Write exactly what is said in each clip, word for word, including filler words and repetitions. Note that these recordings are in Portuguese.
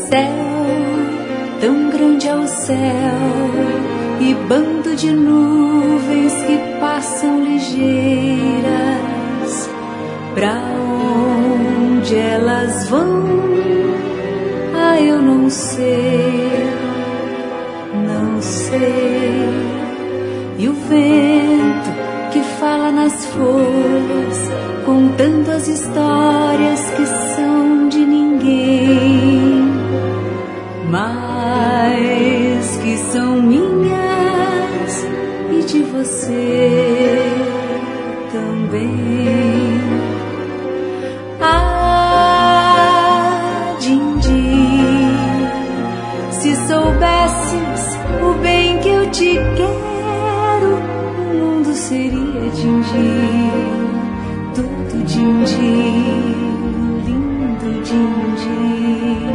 céu, tão grande é o céu, e bando de nuvens que passam ligeiras. Pra onde elas vão? Ah, eu não sei, não sei. E o vento que fala nas folhas, contando as histórias que são de ninguém, mas que são minhas e de você também. Ah, din-din, se soubesses o bem que eu te quero, o mundo seria din-din, tudo din-din, lindo din-din.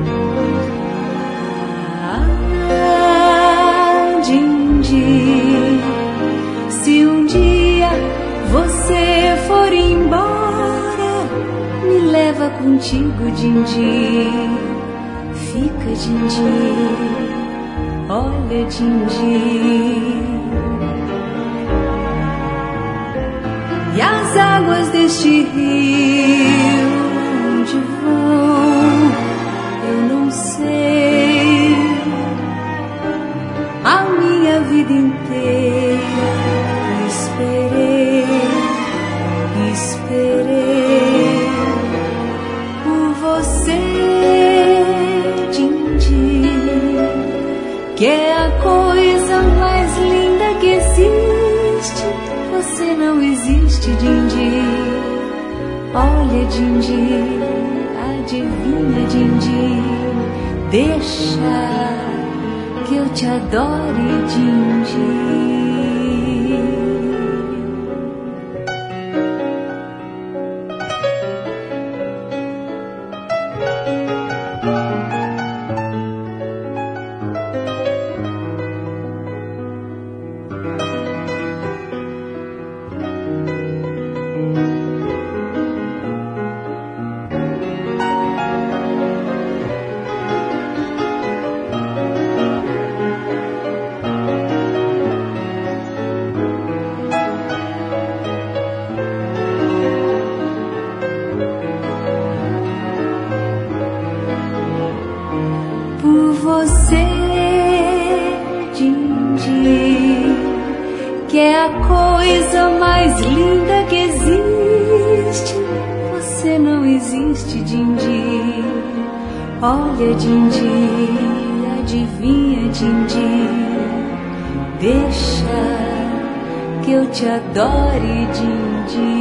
Ah, din-din, se um dia você for embora, me leva contigo, din-din. Fica, din-din, olha, din-din. E as águas deste rio, onde vão, eu não sei. A minha vida inteira esperei, esperei por você, din-din, que é a coisa mais linda que existe. Você não existe, din-din. Olha, din-din, adivinha, din-din. Deixa que eu te adore, din-din. Você, din-din, que é a coisa mais linda que existe. Você não existe, din-din. Olha, din-din, adivinha, din-din. Deixa que eu te adore, din-din.